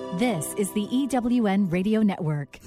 This is the EWN Radio Network.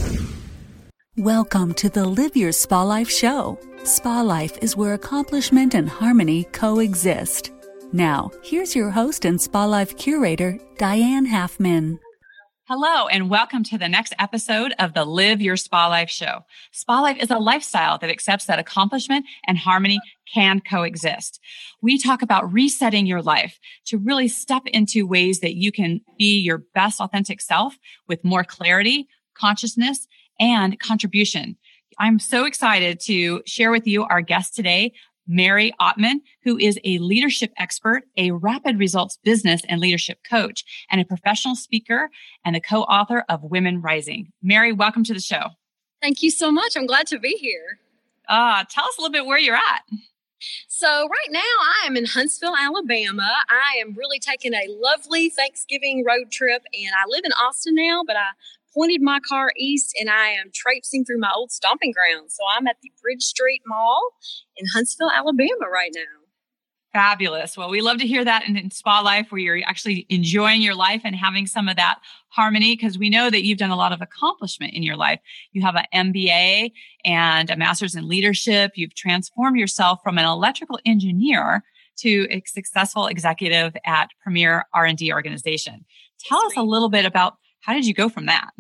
Welcome to the Live Your Spa Life show. Spa Life is where accomplishment and harmony coexist. Now, here's your host and Spa Life curator, Diane Halfman. Hello, and welcome to the next episode of the Live Your Spa Life show. Spa Life is a lifestyle that accepts that accomplishment and harmony can coexist. We talk about resetting your life to really step into ways that you can be your best authentic self with more clarity, consciousness, and contribution. I'm so excited to share with you our guest today, Mary Ottman, who is a leadership expert, a rapid results business and leadership coach, and a professional speaker and the co-author of Women Rising. Mary, welcome to the show. Thank you so much. I'm glad to be here. Tell us a little bit where you're at. So right now I am in Huntsville, Alabama. I am really taking a lovely Thanksgiving road trip, and I live in Austin now, but I pointed my car east and I am traipsing through my old stomping grounds. So I'm at the Bridge Street Mall in Huntsville, Alabama right now. Fabulous. Well, we love to hear that in Spa Life, where you're actually enjoying your life and having some of that harmony, because we know that you've done a lot of accomplishment in your life. You have an MBA and a master's in leadership. You've transformed yourself from an electrical engineer to a successful executive at premier R&D organization. Tell us a little bit about how did you go from that?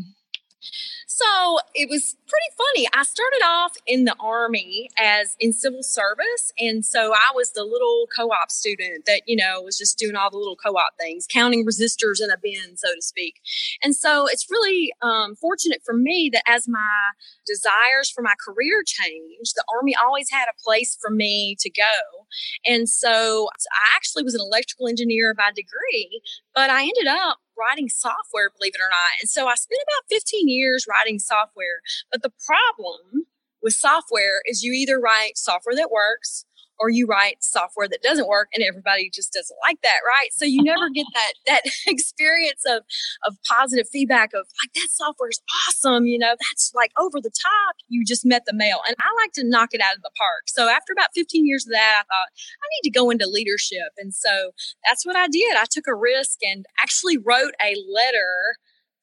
So it was pretty funny. I started off in the Army as in civil service. And so I was the little co-op student that, was just doing all the little co-op things, counting resistors in a bin, so to speak. And so it's really fortunate for me that as my desires for my career changed, the Army always had a place for me to go. And so I actually was an electrical engineer by degree, but I ended up writing software, believe it or not. And so I spent about 15 years writing software. But the problem with software is you either write software that works or you write software that doesn't work, and everybody just doesn't like that, right? So you never get that experience of positive feedback of like, that software is awesome, that's like over the top. You just met the mail. And I like to knock it out of the park. So after about 15 years of that, I thought I need to go into leadership. And so that's what I did. I took a risk and actually wrote a letter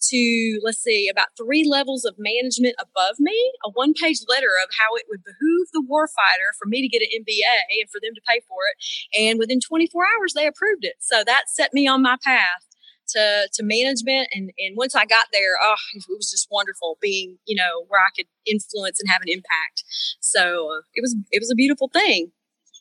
to, about 3 levels of management above me, a 1-page letter of how it would behoove the warfighter for me to get an MBA and for them to pay for it. And within 24 hours, they approved it. So that set me on my path to management. And once I got there, it was just wonderful being, where I could influence and have an impact. So it was a beautiful thing.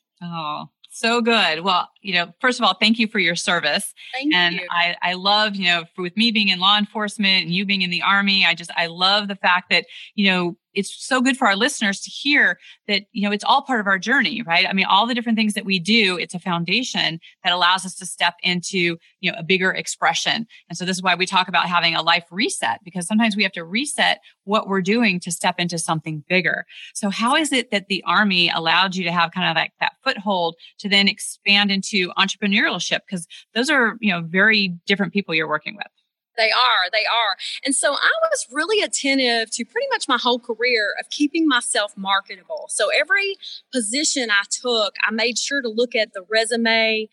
Oh, so good. Well, first of all, thank you for your service. Thank you. I love, with me being in law enforcement and you being in the Army, I love the fact that, it's so good for our listeners to hear that, it's all part of our journey, right? I mean, all the different things that we do, it's a foundation that allows us to step into, a bigger expression. And so this is why we talk about having a life reset, because sometimes we have to reset what we're doing to step into something bigger. So how is it that the Army allowed you to have kind of like that foothold to then expand into entrepreneurship? Because those are, very different people you're working with. They are. And so I was really attentive to pretty much my whole career of keeping myself marketable. So every position I took, I made sure to look at the resume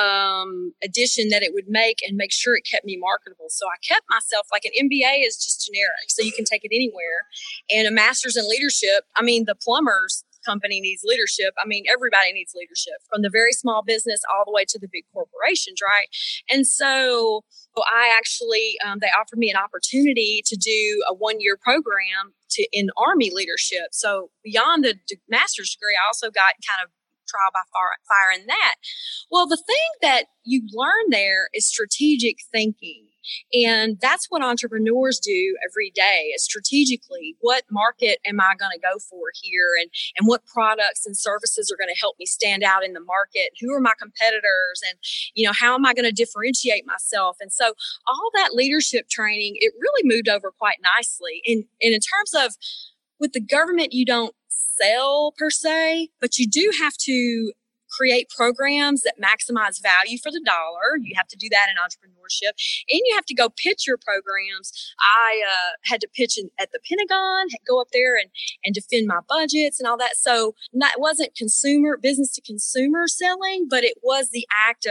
addition that it would make and make sure it kept me marketable. So I kept myself, like an MBA is just generic, so you can take it anywhere. And a master's in leadership, the plumbers company needs leadership. Everybody needs leadership, from the very small business all the way to the big corporations, right? And so I actually, they offered me an opportunity to do a 1-year program in Army leadership. So beyond the master's degree, I also got kind of trial by fire in that. Well, the thing that you learn there is strategic thinking. And that's what entrepreneurs do every day, is strategically, what market am I going to go for here? And what products and services are going to help me stand out in the market? Who are my competitors? And, how am I going to differentiate myself? And so all that leadership training, it really moved over quite nicely. And in terms of with the government, you don't sell per se, but you do have to create programs that maximize value for the dollar. You have to do that in entrepreneurship, and you have to go pitch your programs. I had to pitch at the Pentagon, go up there and defend my budgets and all that. So it wasn't business to consumer selling, but it was the act of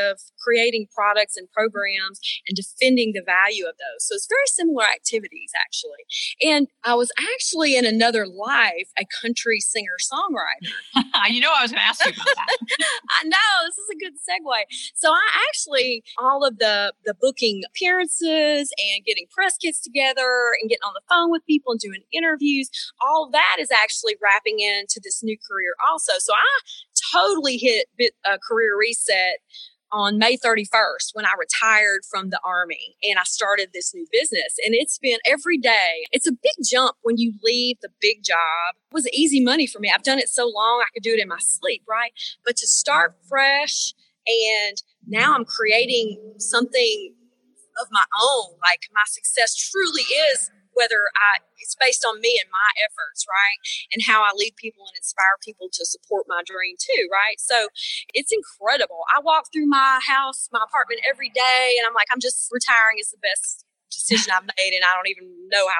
creating products and programs and defending the value of those. So it's very similar activities, actually. And I was actually in another life a country singer-songwriter. You know I was going to ask you about that. I know, this is a good segue. So I actually, all of the booking appearances and getting press kits together and getting on the phone with people and doing interviews, all that is actually wrapping into this new career also. So I totally hit a career reset on May 31st when I retired from the Army and I started this new business. And it's been every day. It's a big jump when you leave the big job. It was easy money for me. I've done it so long, I could do it in my sleep, right? But to start fresh, and now I'm creating something of my own. Like, my success truly is it's based on me and my efforts, right? And how I lead people and inspire people to support my dream too, right? So it's incredible. I walk through my house, my apartment every day, and I'm like, I'm just retiring is the best decision I've made, and I don't even know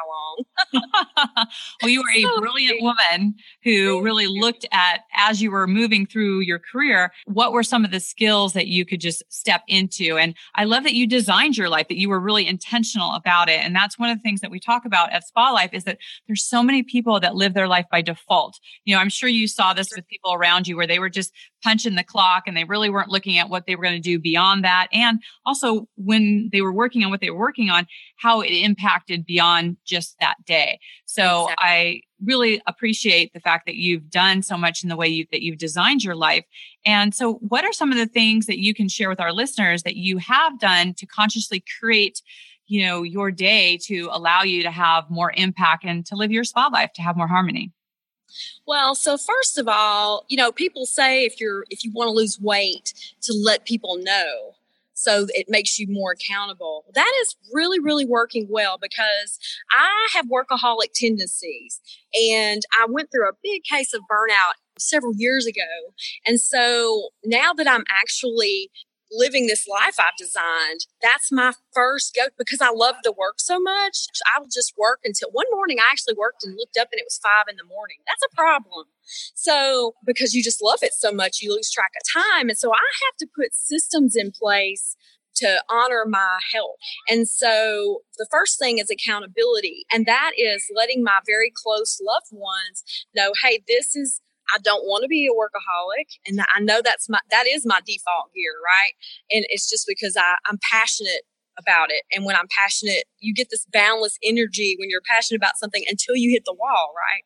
how long. Well, you were a brilliant woman who really looked at, as you were moving through your career, what were some of the skills that you could just step into. And I love that you designed your life, that you were really intentional about it. And that's one of the things that we talk about at Spa Life, is that there's so many people that live their life by default. You know, I'm sure you saw this with people around you where they were just punching the clock and they really weren't looking at what they were going to do beyond that. And also when they were working on what they were working on, how it impacted beyond just that day. So exactly. I really appreciate the fact that you've done so much in the way that you've designed your life. And so what are some of the things that you can share with our listeners that you have done to consciously create, you know, your day to allow you to have more impact and to live your spa life, to have more harmony? Well, so first of all, you know, people say if you want to lose weight, to let people know, so it makes you more accountable. That is really, really working well, because I have workaholic tendencies, and I went through a big case of burnout several years ago. And so now that I'm actually living this life I've designed, that's my first go, because I love to work so much. I will just work until one morning I actually worked and looked up and it was 5 a.m. That's a problem. So because you just love it so much, you lose track of time. And so I have to put systems in place to honor my health. And so the first thing is accountability. And that is letting my very close loved ones know, hey, I don't want to be a workaholic. And I know that is my default gear, right? And it's just because I'm passionate about it. And when I'm passionate, you get this boundless energy when you're passionate about something until you hit the wall, right?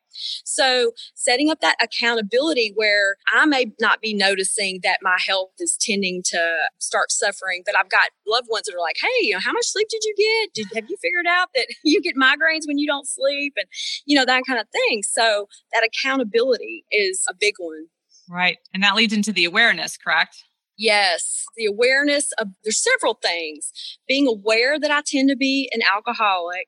So setting up that accountability where I may not be noticing that my health is tending to start suffering, but I've got loved ones that are like, hey, you know, how much sleep did you get? Have you figured out that you get migraines when you don't sleep? And, you know, that kind of thing. So that accountability is a big one. Right. And that leads into the awareness, correct? Yes, the awareness of, there's several things. Being aware that I tend to be an workaholic.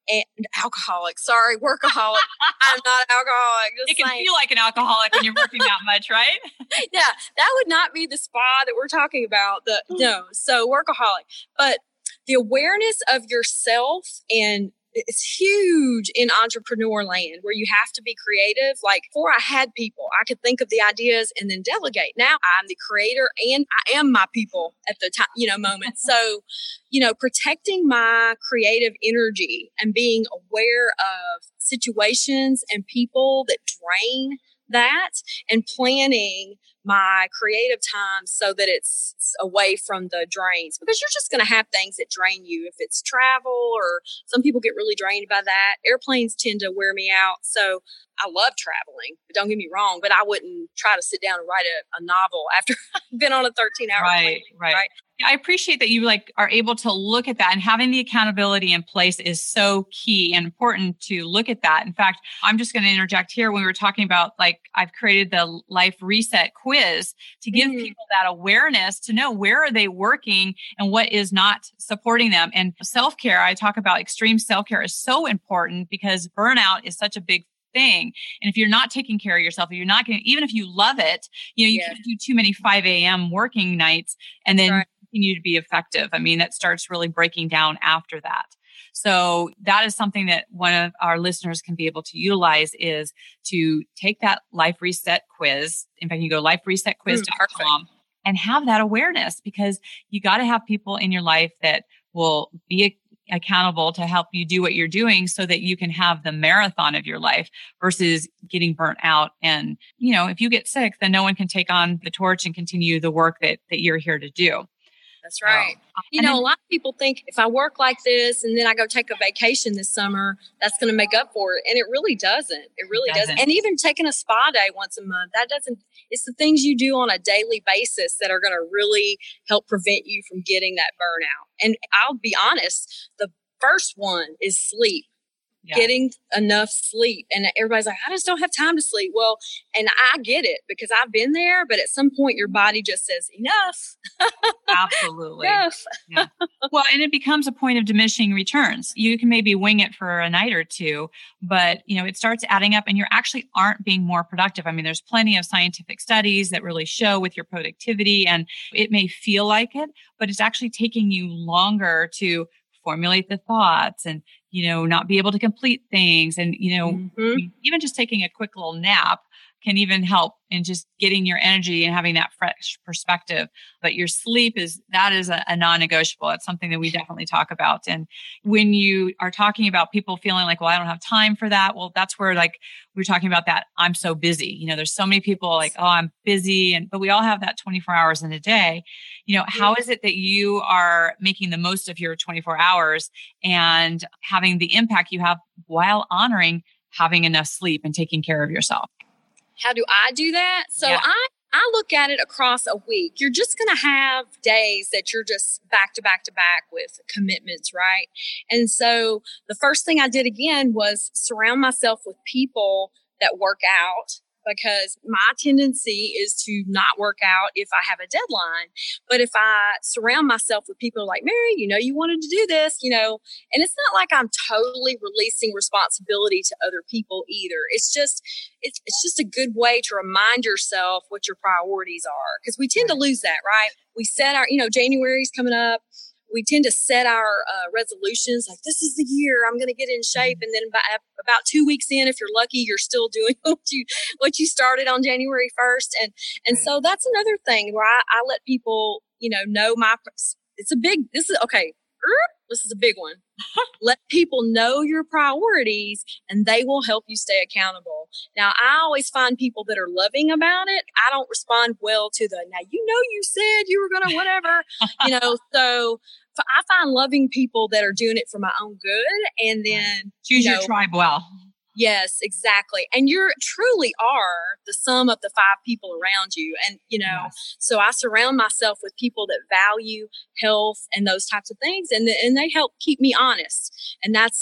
I'm not an alcoholic. It can feel like an alcoholic when you're working that much, right? Yeah, that would not be the spa that we're talking about. So workaholic. But the awareness of yourself, and it's huge in entrepreneur land where you have to be creative. Like, before I had people, I could think of the ideas and then delegate. Now I'm the creator and I am my people at the time, moment. So, protecting my creative energy and being aware of situations and people that drain that, and planning my creative time so that it's away from the drains, because you're just going to have things that drain you. If it's travel, or some people get really drained by that. Airplanes tend to wear me out. So I love traveling, but don't get me wrong, but I wouldn't try to sit down and write a novel after I've been on a 13-hour plane. Right. I appreciate that you are able to look at that, and having the accountability in place is so key and important to look at that. In fact, I'm just going to interject here. When we were talking about, I've created the Life Reset quiz to give people that awareness to know where are they working and what is not supporting them. And self-care, I talk about extreme self-care is so important because burnout is such a big thing. And if you're not taking care of yourself, if you're not going, even if you love it, you can't do too many 5 a.m. working nights and then continue to be effective. I mean, that starts really breaking down after that. So that is something that one of our listeners can be able to utilize, is to take that Life Reset quiz. In fact, you go liferesetquiz.com. and have that awareness, because you got to have people in your life that will be accountable to help you do what you're doing so that you can have the marathon of your life versus getting burnt out. And, if you get sick, then no one can take on the torch and continue the work that you're here to do. That's right. A lot of people think if I work like this and then I go take a vacation this summer, that's going to make up for it. And it really doesn't. It really doesn't. And even taking a spa day once a month, that doesn't, it's the things you do on a daily basis that are going to really help prevent you from getting that burnout. And I'll be honest, the first one is sleep. Yeah. Getting enough sleep. And everybody's like, I just don't have time to sleep. Well, and I get it because I've been there, but at some point your body just says enough. Absolutely. Enough. Yeah. Well, and it becomes a point of diminishing returns. You can maybe wing it for a night or two, but it starts adding up and you actually aren't being more productive. I mean, there's plenty of scientific studies that really show with your productivity, and it may feel like it, but it's actually taking you longer to formulate the thoughts and, not be able to complete things. And, even just taking a quick little nap can even help in just getting your energy and having that fresh perspective. But your sleep is a non-negotiable. It's something that we definitely talk about. And when you are talking about people feeling like, well, I don't have time for that. Well, that's where we're talking about that. I'm so busy. There's so many people like, oh, I'm busy. But we all have that 24 hours in a day. How is it that you are making the most of your 24 hours and having the impact you have while honoring having enough sleep and taking care of yourself? How do I do that? So yeah. I look at it across a week. You're just going to have days that you're just back to back to back with commitments, right? And so the first thing I did again was surround myself with people that work out, because my tendency is to not work out if I have a deadline. But if I surround myself with people like, Mary, you wanted to do this, and it's not like I'm totally releasing responsibility to other people either. It's just a good way to remind yourself what your priorities are, because we tend to lose that, right? We set our, January's coming up. We tend to set our resolutions like, this is the year I'm going to get in shape. And then about 2 weeks in, if you're lucky, you're still doing what you started on January 1st. And so that's another thing where I let people, know this is a big one. Let people know your priorities and they will help you stay accountable. Now, I always find people that are loving about it. I don't respond well to now, you said you were going to whatever, so I find loving people that are doing it for my own good. And then choose your tribe well. Yes, exactly. And you truly are the sum of the 5 people around you. And, yes. So I surround myself with people that value health and those types of things. And they help keep me honest. And I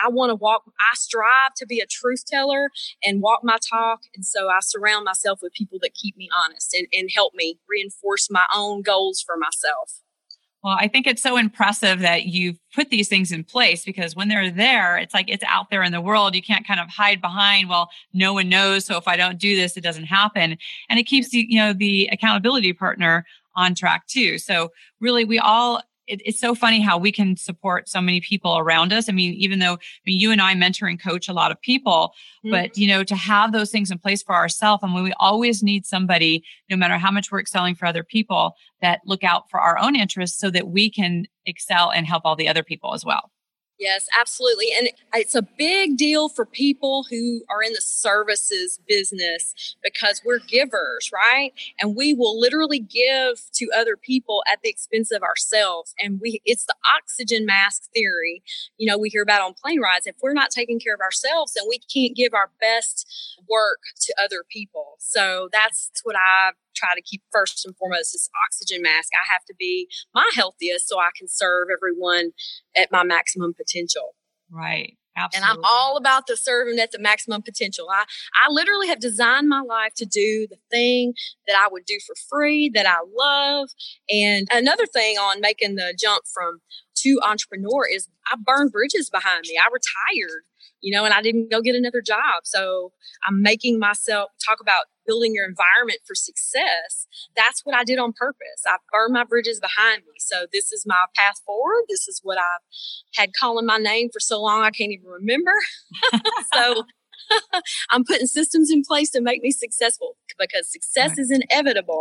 strive to be a truth teller and walk my talk. And so I surround myself with people that keep me honest and help me reinforce my own goals for myself. Well, I think it's so impressive that you've put these things in place, because when they're there, it's like it's out there in the world. You can't kind of hide behind, well, no one knows, so if I don't do this, it doesn't happen. And it keeps the accountability partner on track too. So really, it's so funny how we can support so many people around us. I mean, even though you and I mentor and coach a lot of people, but, to have those things in place for ourselves. And we always need somebody, no matter how much we're excelling for other people, that look out for our own interests so that we can excel and help all the other people as well. Yes, absolutely. And it's a big deal for people who are in the services business, because we're givers, right? And we will literally give to other people at the expense of ourselves. And it's the oxygen mask theory, we hear about on plane rides. If we're not taking care of ourselves, then we can't give our best work to other people. So that's what I try to keep first and foremost, is oxygen mask. I have to be my healthiest so I can serve everyone at my maximum potential. Right. Absolutely. And I'm all about the serving at the maximum potential. I literally have designed my life to do the thing that I would do for free, that I love. And another thing on making the jump to entrepreneur is I burned bridges behind me. I retired, and I didn't go get another job. So I'm making myself talk about building your environment for success. That's what I did on purpose. I burned my bridges behind me. So this is my path forward. This is what I've had calling my name for so long I can't even remember. So I'm putting systems in place to make me successful, because success is inevitable.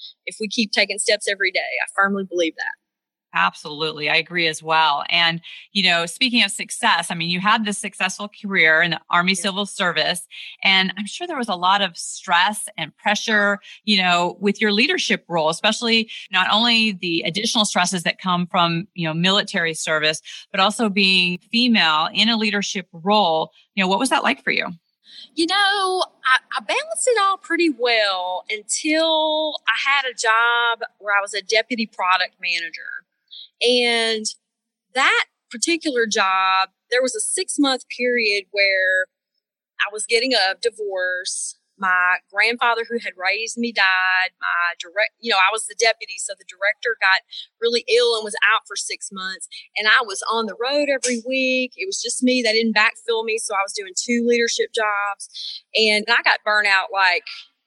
if we keep taking steps every day. I firmly believe that. Absolutely. I agree as well. And, speaking of success, I mean, you had this successful career in the Army Civil Service, and I'm sure there was a lot of stress and pressure, with your leadership role, especially not only the additional stresses that come from, military service, but also being female in a leadership role. What was that like for you? I balanced it all pretty well until I had a job where I was a deputy product manager. And that particular job, there was a 6-month period where I was getting a divorce. My grandfather who had raised me died. I was the deputy. So the director got really ill and was out for 6 months. And I was on the road every week. It was just me. They didn't backfill me. So I was doing 2 leadership jobs. And I got burnout like,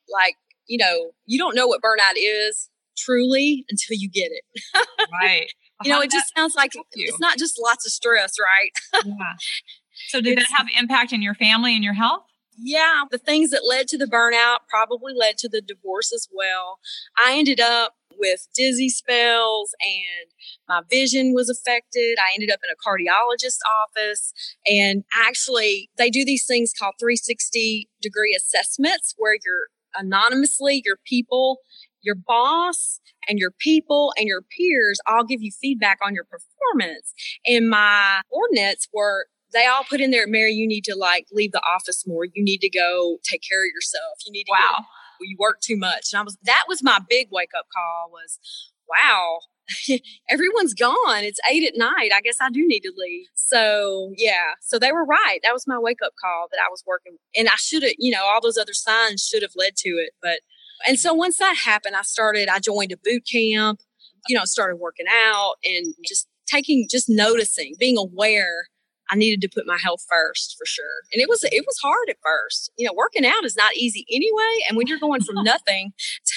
you don't know what burnout is truly until you get it. Right. It just sounds like it's not just lots of stress, right? Yeah. So did that have impact in your family and your health? Yeah. The things that led to the burnout probably led to the divorce as well. I ended up with dizzy spells and my vision was affected. I ended up in a cardiologist's office, and actually they do these things called 360-degree assessments where you're anonymously, your people, your boss and your people and your peers all give you feedback on your performance. And my ordinates were, they all put in there, Mary, you need to leave the office more. You need to go take care of yourself. You need to you work too much. And that was my big wake up call was, wow, everyone's gone. It's 8 at night. I guess I do need to leave. So yeah, so they were right. That was my wake up call that I was working. And I should have, all those other signs should have led to it. And so once that happened, I joined a boot camp, started working out and just noticing, being aware I needed to put my health first for sure. And it was hard at first. Working out is not easy anyway. And when you're going from nothing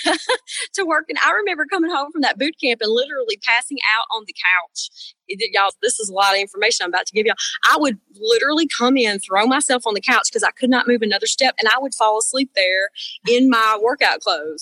to working, I remember coming home from that boot camp and literally passing out on the couch. Y'all, this is a lot of information I'm about to give y'all. I would literally come in, throw myself on the couch because I could not move another step, and I would fall asleep there in my workout clothes.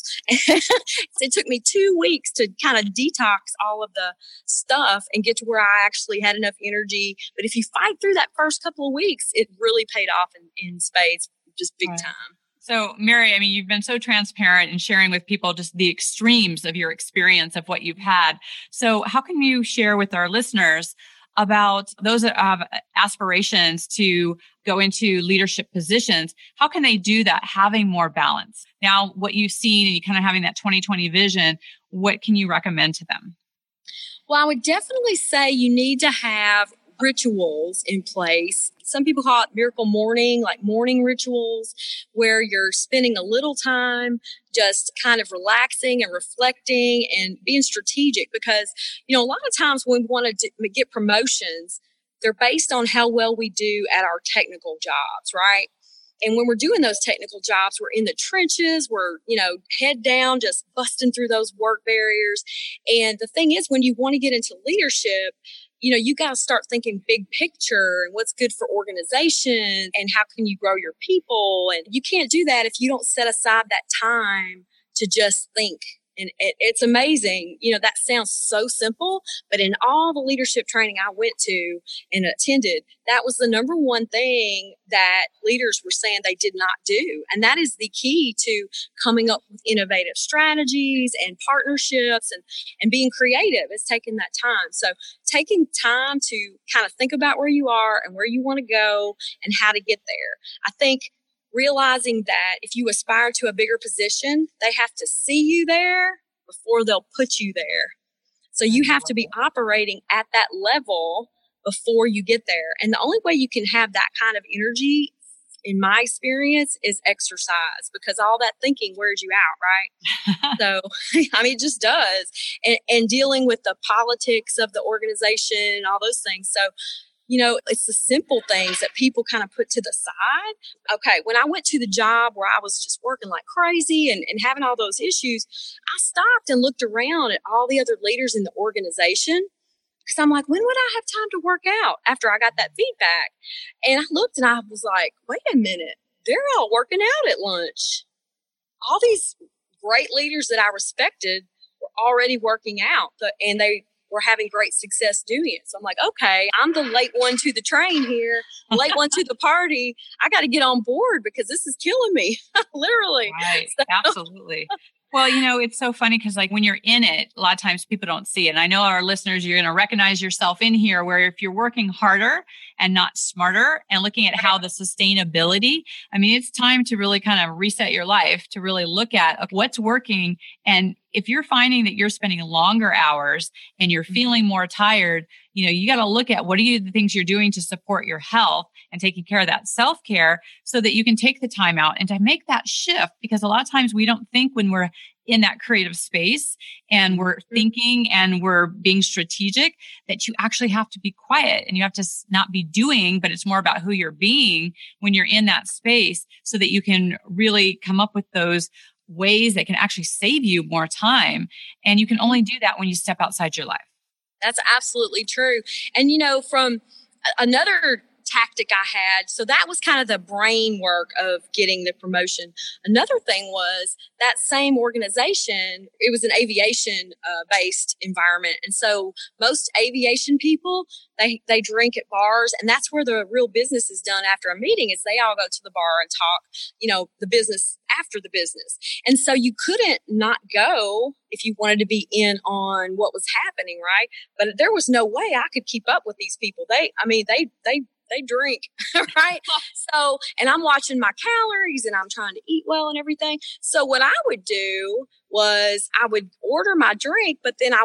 It took me 2 weeks to kind of detox all of the stuff and get to where I actually had enough energy. But if you fight through that first couple of weeks, it really paid off in spades, just big time. So, Mary, I mean, you've been so transparent in sharing with people just the extremes of your experience of what you've had. So how can you share with our listeners about those that have aspirations to go into leadership positions? How can they do that, having more balance? Now, what you've seen and you kind of having that 2020 vision, what can you recommend to them? Well, I would definitely say you need to have rituals in place. Some people call it miracle morning, like morning rituals, where you're spending a little time just kind of relaxing and reflecting and being strategic. Because, a lot of times when we want to get promotions, they're based on how well we do at our technical jobs, right? And when we're doing those technical jobs, we're in the trenches, we're, head down, just busting through those work barriers. And the thing is, when you want to get into leadership, you got to start thinking big picture and what's good for organization and how can you grow your people. And you can't do that if you don't set aside that time to just think. And it's amazing. That sounds so simple, but in all the leadership training I went to and attended, that was the number one thing that leaders were saying they did not do. And that is the key to coming up with innovative strategies and partnerships and being creative is taking that time. So taking time to kind of think about where you are and where you want to go and how to get there. I think realizing that if you aspire to a bigger position, they have to see you there before they'll put you there. So you have to be operating at that level before you get there. And the only way you can have that kind of energy, in my experience, is exercise, because all that thinking wears you out, right? So, it just does. And dealing with the politics of the organization, all those things. So, it's the simple things that people kind of put to the side. Okay, when I went to the job where I was just working like crazy and having all those issues, I stopped and looked around at all the other leaders in the organization because I'm like, when would I have time to work out after I got that feedback? And I looked and I was like, wait a minute, they're all working out at lunch. All these great leaders that I respected were already working out, and they were having great success doing it. So I'm like, okay, I'm the late one to the train here, late one to the party. I got to get on board because this is killing me, literally. Right, so, absolutely. Well, you know, it's so funny because like when you're in it, a lot of times people don't see it. And I know our listeners, you're going to recognize yourself in here where if you're working harder and not smarter and looking at how the sustainability, I mean, it's time to really kind of reset your life to really look at what's working. And if you're finding that you're spending longer hours and you're feeling more tired, you know, you got to look at what are the things you're doing to support your health and taking care of that self-care so that you can take the time out and to make that shift. Because a lot of times we don't think when we're in that creative space and we're thinking and we're being strategic that you actually have to be quiet and you have to not be doing, but it's more about who you're being when you're in that space so that you can really come up with those ways that can actually save you more time. And you can only do that when you step outside your life. That's absolutely true. And, you know, from another tactic I had, so that was kind of the brain work of getting the promotion. Another thing was that same organization, it was an aviation based environment. And so most aviation people, they drink at bars, and that's where the real business is done after a meeting is they all go to the bar and talk, you know, the business after the business. And so you couldn't not go if you wanted to be in on what was happening, right? But there was no way I could keep up with these people. They drink, right? So, and I'm watching my calories and I'm trying to eat well and everything. So what I would do was I would order my drink, but then I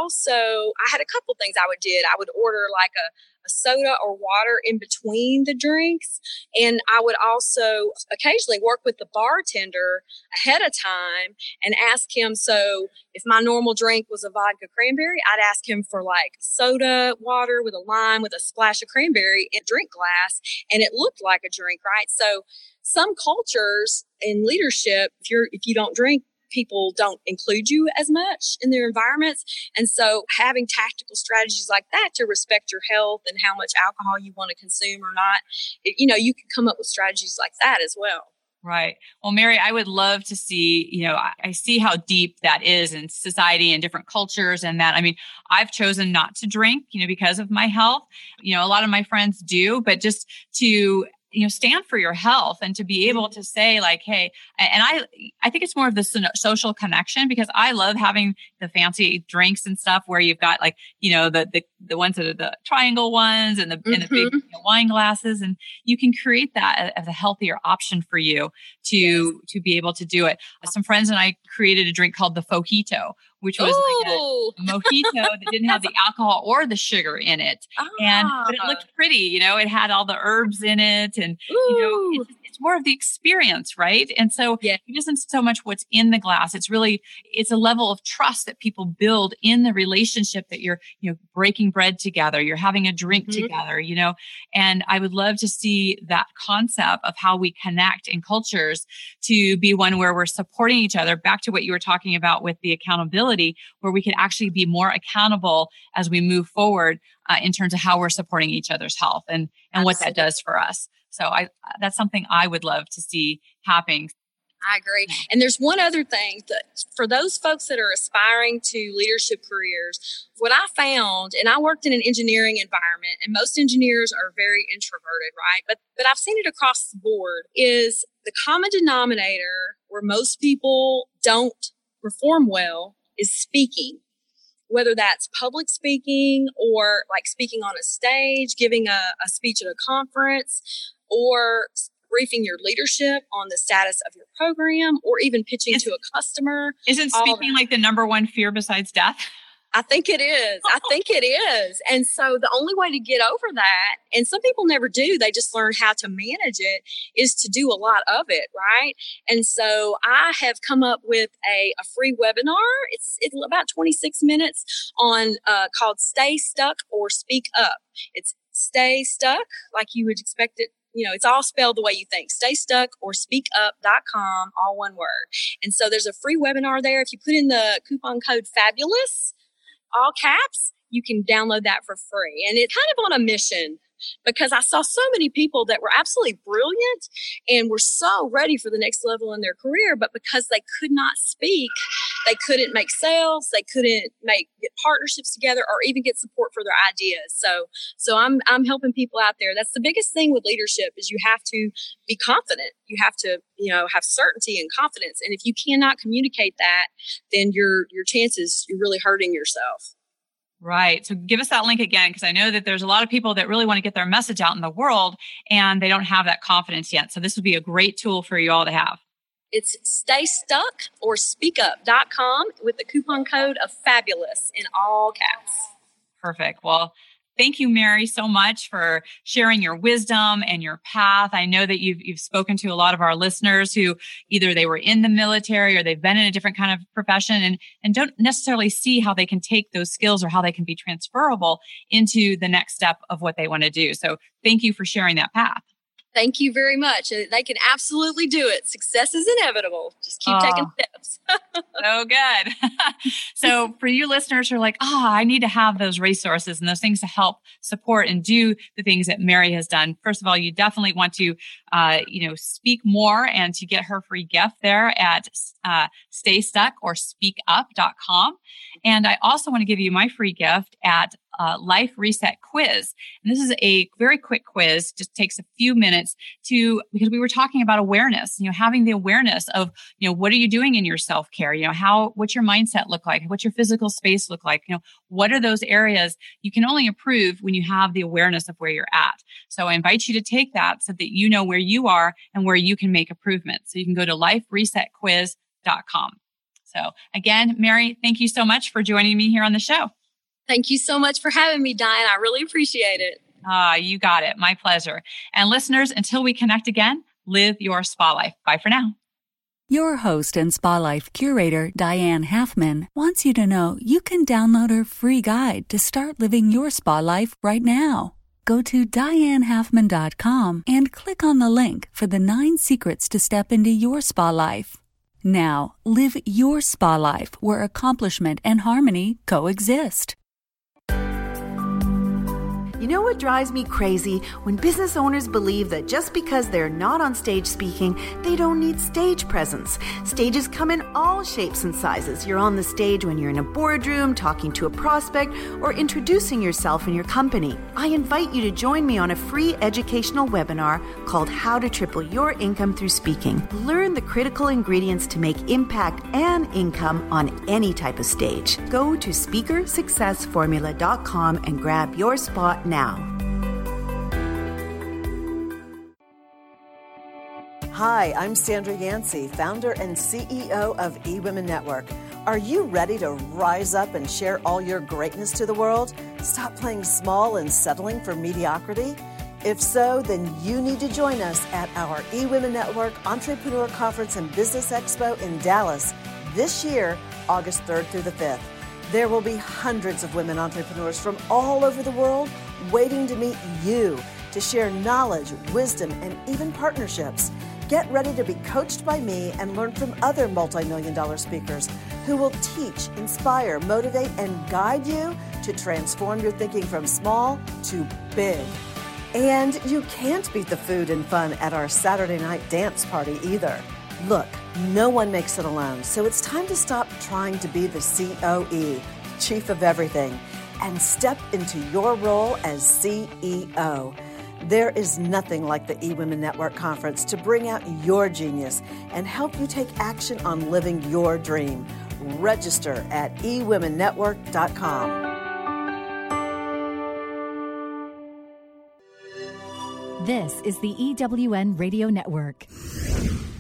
had a couple things I would order like a soda or water in between the drinks. And I would also occasionally work with the bartender ahead of time and ask him, so if my normal drink was a vodka cranberry, I'd ask him for like soda water with a lime with a splash of cranberry in a drink glass. And it looked like a drink, right? So some cultures in leadership, if you don't drink, people don't include you as much in their environments. And so having tactical strategies like that to respect your health and how much alcohol you want to consume or not, you can come up with strategies like that as well. Right. Well, Mary, I would love to see, you know, I see how deep that is in society and different cultures and that. I mean, I've chosen not to drink, you know, because of my health. You know, a lot of my friends do, but just to stand for your health and to be able to say like, hey, and I think it's more of the social connection because I love having the fancy drinks and stuff where you've got like, you know, the ones that are the triangle ones and the big wine glasses. And you can create that as a healthier option for you to be able to do it. Some friends and I created a drink called the Fojito, which was like a mojito that didn't have the alcohol or the sugar in it. But it looked pretty, you know, it had all the herbs in it and, you know, it's more of the experience, right? And so it isn't so much what's in the glass. It's a level of trust that people build in the relationship that you're, you know, breaking bread together, you're having a drink together, you know, and I would love to see that concept of how we connect in cultures to be one where we're supporting each other. Back to what you were talking about with the accountability, where we could actually be more accountable as we move forward in terms of how we're supporting each other's health and what that does for us. So that's something I would love to see happening. I agree. And there's one other thing that for those folks that are aspiring to leadership careers, what I found, and I worked in an engineering environment, and most engineers are very introverted, right? But I've seen it across the board, is the common denominator where most people don't perform well is speaking. Whether that's public speaking or like speaking on a stage, giving a speech at a conference, or briefing your leadership on the status of your program, or even pitching to a customer. Isn't speaking like the number one fear besides death? I think it is. I think it is. And so the only way to get over that, and some people never do, they just learn how to manage it, is to do a lot of it, right? And so I have come up with a free webinar. It's about 26 minutes on called Stay Stuck or Speak Up. It's Stay Stuck, like you would expect it. You know, it's all spelled the way you think. StayStuck or SpeakUp.com, all one word. And so there's a free webinar there. If you put in the coupon code FABULOUS, all caps, you can download that for free. And it's kind of on a mission because I saw so many people that were absolutely brilliant and were so ready for the next level in their career, but because they could not speak, they couldn't make sales, they couldn't get partnerships together, or even get support for their ideas. So I'm helping people out there. That's the biggest thing with leadership, is you have to be confident. You have to, have certainty and confidence. And if you cannot communicate that, then your chances, you're really hurting yourself. Right. So give us that link again, because I know that there's a lot of people that really want to get their message out in the world and they don't have that confidence yet. So this would be a great tool for you all to have. It's StayStuck or SpeakUp.com with the coupon code of FABULOUS in all caps. Perfect. Well, thank you, Mary, so much for sharing your wisdom and your path. I know that you've spoken to a lot of our listeners who either they were in the military or they've been in a different kind of profession and don't necessarily see how they can take those skills or how they can be transferable into the next step of what they want to do. So thank you for sharing that path. Thank you very much. They can absolutely do it. Success is inevitable. Just keep taking steps. So good. So for you listeners who are like, I need to have those resources and those things to help support and do the things that Mary has done. First of all, you definitely want to, speak more and to get her free gift there at StayStuck or SpeakUp.com. And I also want to give you my free gift at Life Reset Quiz. And this is a very quick quiz, just takes a few minutes because we were talking about awareness, having the awareness of, what are you doing in your self-care? What's your mindset look like? What's your physical space look like? What are those areas you can only improve when you have the awareness of where you're at? So I invite you to take that so that you know where you are and where you can make improvements. So you can go to liferesetquiz.com. So again, Mary, thank you so much for joining me here on the show. Thank you so much for having me, Diane. I really appreciate it. You got it. My pleasure. And listeners, until we connect again, live your spa life. Bye for now. Your host and Spa Life curator, Diane Halfman, wants you to know you can download her free guide to start living your spa life right now. Go to DianeHalfman.com and click on the link for the 9 secrets to step into your spa life. Now, live your spa life where accomplishment and harmony coexist. You know what drives me crazy? When business owners believe that just because they're not on stage speaking, they don't need stage presence. Stages come in all shapes and sizes. You're on the stage when you're in a boardroom, talking to a prospect, or introducing yourself and your company. I invite you to join me on a free educational webinar called How to Triple Your Income Through Speaking. Learn the critical ingredients to make impact and income on any type of stage. Go to speakersuccessformula.com and grab your spot now. Hi, I'm Sandra Yancey, founder and CEO of eWomen Network. Are you ready to rise up and share all your greatness to the world? Stop playing small and settling for mediocrity? If so, then you need to join us at our eWomen Network Entrepreneur Conference and Business Expo in Dallas this year, August 3rd through the 5th. There will be hundreds of women entrepreneurs from all over the world waiting to meet you to share knowledge, wisdom, and even partnerships. Get ready to be coached by me and learn from other multi-million-dollar speakers who will teach, inspire, motivate, and guide you to transform your thinking from small to big. And you can't beat the food and fun at our Saturday night dance party either. Look, no one makes it alone, so it's time to stop trying to be the COE, Chief of Everything, and step into your role as CEO. There is nothing like the eWomen Network Conference to bring out your genius and help you take action on living your dream. Register at eWomenNetwork.com. This is the EWN Radio Network.